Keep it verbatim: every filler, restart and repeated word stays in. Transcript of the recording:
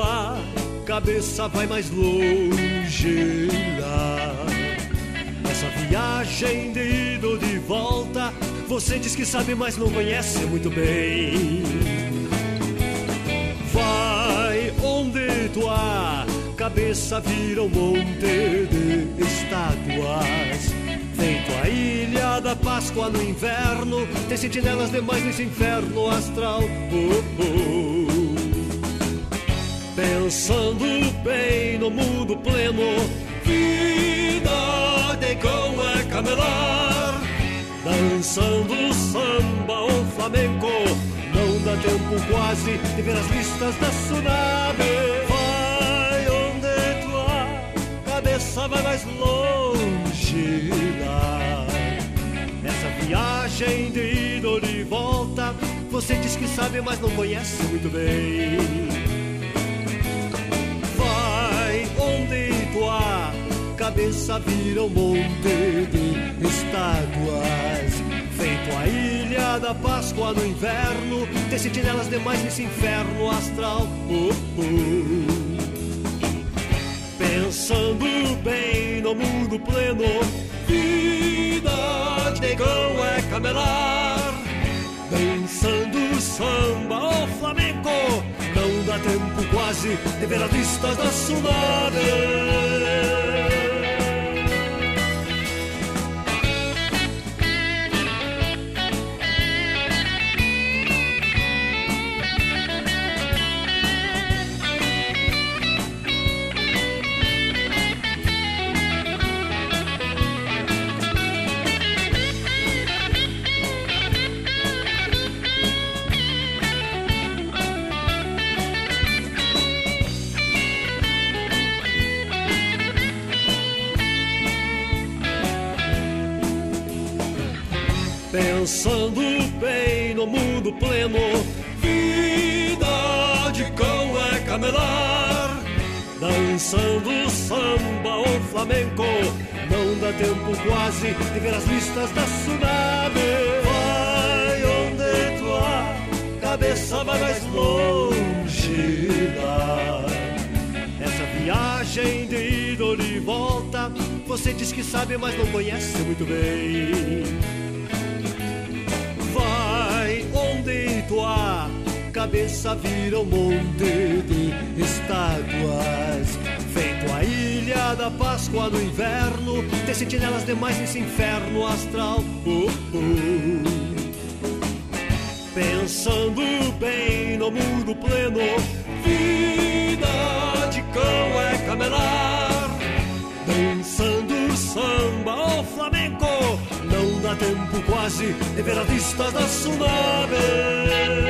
tua cabeça vai mais longe lá. Essa viagem de ida ou de volta, você diz que sabe, mas não conhece muito bem. Vai onde tua cabeça vira um monte de estátuas, feito a ilha da Páscoa no inverno. Tem sentinelas demais nesse inferno astral. Oh, oh. Pensando bem no mundo pleno, vida de cão é camelar. Dançando samba ou flamenco, não dá tempo quase de ver as listas da tsunami. Vai onde tua cabeça vai mais longe lá. Nessa viagem de ida ou de volta, você diz que sabe, mas não conhece muito bem. Vai onde tua cabeça vira um monte de estátuas, feito a ilha da Páscoa no inverno. Tem sentinelas demais nesse inferno astral. Oh, oh. Pensando bem no mundo pleno, vida de cão é camelar. Dançando samba ou flamenco, não dá tempo quase de ver as listas da tsunami. Pensando bem no mundo pleno, vida de cão é camelar. Dançando samba ou flamenco, não dá tempo quase de ver as listas da tsunami. Vai onde tua cabeça vai mais longe lá. Essa viagem de ida ou de volta, você diz que sabe, mas não conhece muito bem. Vai onde tua cabeça vira um monte de estátuas, feito a ilha da Páscoa no inverno. Tem sentinelas demais nesse inferno astral. Oh, oh. Pensando bem no mundo pleno, vida de cão é camelar. Dançando samba ou flamenco, não dá tempo quase de ver as listas da tsunami.